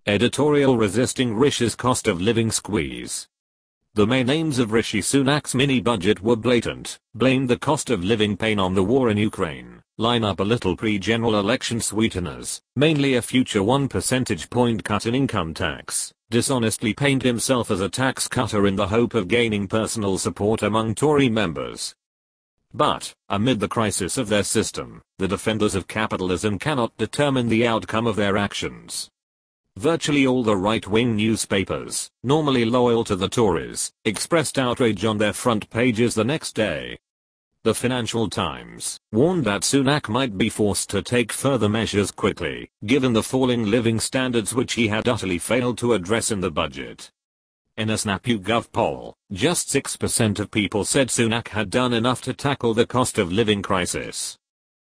Editorial resisting Rishi's cost of living squeeze. The main aims of Rishi Sunak's mini-budget were blatant: blame the cost of living pain on the war in Ukraine, line up a little pre-general election sweeteners, mainly a future 1 percentage point cut in income tax, dishonestly paint himself as a tax cutter in the hope of gaining personal support among Tory members. But, amid the crisis of their system, the defenders of capitalism cannot determine the outcome of their actions. Virtually all the right-wing newspapers, normally loyal to the Tories, expressed outrage on their front pages the next day. The Financial Times warned that Sunak might be forced to take further measures quickly, given the falling living standards which he had utterly failed to address in the budget. In a Snap YouGov poll, just 6% of people said Sunak had done enough to tackle the cost of living crisis.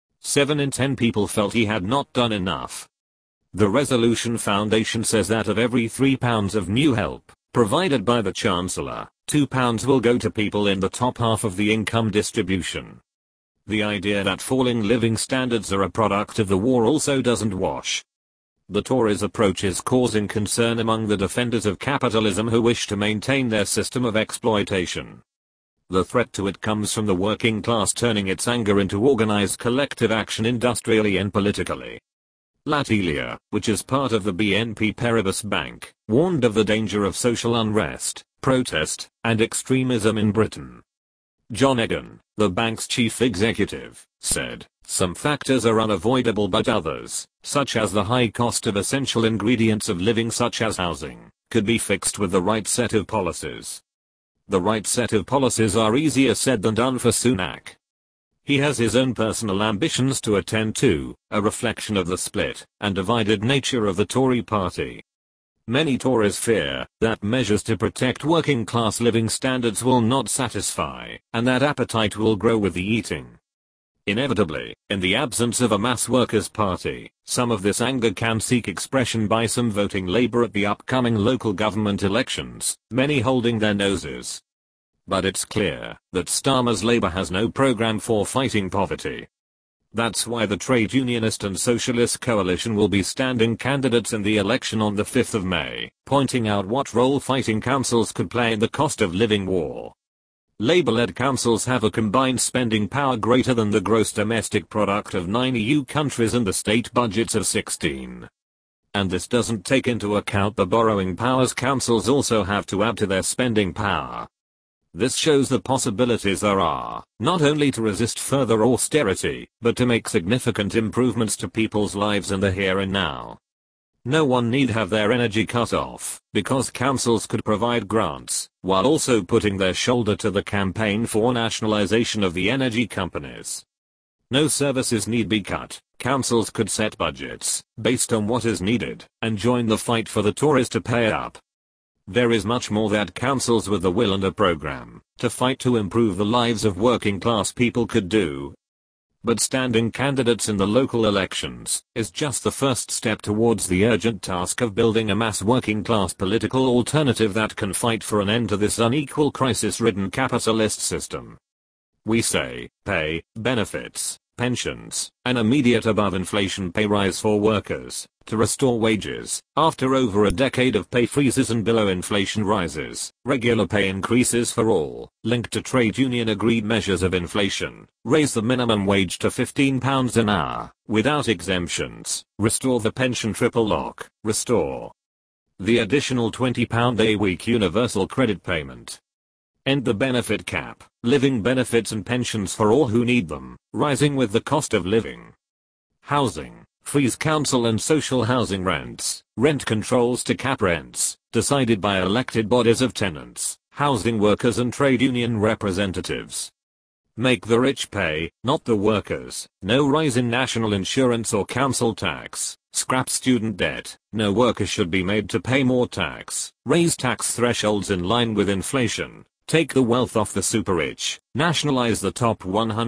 7 in 10 people felt he had not done enough. The Resolution Foundation says that of every £3 of new help provided by the Chancellor, £2 will go to people in the top half of the income distribution. The idea that falling living standards are a product of the war also doesn't wash. The Tories' approach is causing concern among the defenders of capitalism who wish to maintain their system of exploitation. The threat to it comes from the working class turning its anger into organized collective action industrially and politically. L'Atelier, which is part of the BNP Paribas Bank, warned of the danger of social unrest, protest, and extremism in Britain. John Egan, the bank's chief executive, said, "Some factors are unavoidable but others, such as the high cost of essential ingredients of living such as housing, could be fixed with the right set of policies." The right set of policies are easier said than done for Sunak. He has his own personal ambitions to attend to, a reflection of the split and divided nature of the Tory party. Many Tories fear that measures to protect working class living standards will not satisfy, and that appetite will grow with the eating. Inevitably, in the absence of a mass workers' party, some of this anger can seek expression by some voting Labour at the upcoming local government elections, many holding their noses. But it's clear that Starmer's Labour has no programme for fighting poverty. That's why the Trade Unionist and Socialist Coalition will be standing candidates in the election on the 5th of May, pointing out what role fighting councils could play in the cost of living war. Labour-led councils have a combined spending power greater than the gross domestic product of 9 EU countries and the state budgets of 16. And this doesn't take into account the borrowing powers councils also have to add to their spending power. This shows the possibilities there are, not only to resist further austerity, but to make significant improvements to people's lives in the here and now. No one need have their energy cut off, because councils could provide grants, while also putting their shoulder to the campaign for nationalization of the energy companies. No services need be cut, councils could set budgets, based on what is needed, and join the fight for the Tories to pay up. There is much more that councils with the will and a program to fight to improve the lives of working class people could do. But standing candidates in the local elections is just the first step towards the urgent task of building a mass working class political alternative that can fight for an end to this unequal crisis-ridden capitalist system. We say, pay, benefits, pensions, an immediate above-inflation pay rise for workers, to restore wages, after over a decade of pay freezes and below-inflation rises, regular pay increases for all, linked to trade union-agreed measures of inflation, raise the minimum wage to £15 an hour, without exemptions, restore the pension triple lock, restore the additional £20 a week universal credit payment. End the benefit cap, living benefits and pensions for all who need them, rising with the cost of living. Housing, freeze council and social housing rents, rent controls to cap rents, decided by elected bodies of tenants, housing workers and trade union representatives. Make the rich pay, not the workers, no rise in national insurance or council tax, scrap student debt, no worker should be made to pay more tax, raise tax thresholds in line with inflation. Take the wealth off the super rich, nationalize the top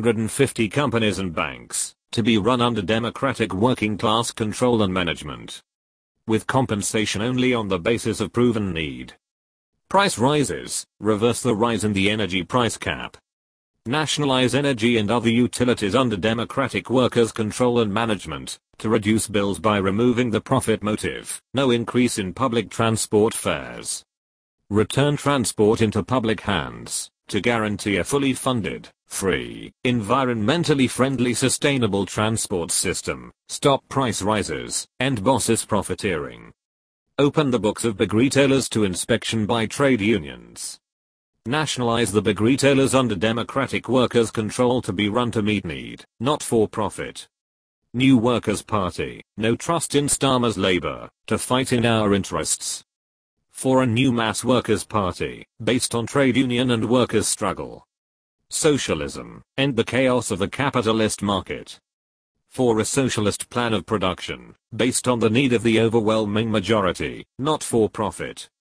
150 companies and banks, to be run under democratic working class control and management. With compensation only on the basis of proven need. Price rises, reverse the rise in the energy price cap. Nationalize energy and other utilities under democratic workers' control and management, to reduce bills by removing the profit motive. No increase in public transport fares. Return transport into public hands, to guarantee a fully funded, free, environmentally friendly sustainable transport system. Stop price rises, end bosses profiteering. Open the books of big retailers to inspection by trade unions. Nationalize the big retailers under democratic workers' control to be run to meet need, not for profit. New Workers' Party, no trust in Starmer's labor, to fight in our interests. For a new mass workers' party, based on trade union and workers' struggle. Socialism, end the chaos of the capitalist market. For a socialist plan of production, based on the need of the overwhelming majority, not for profit.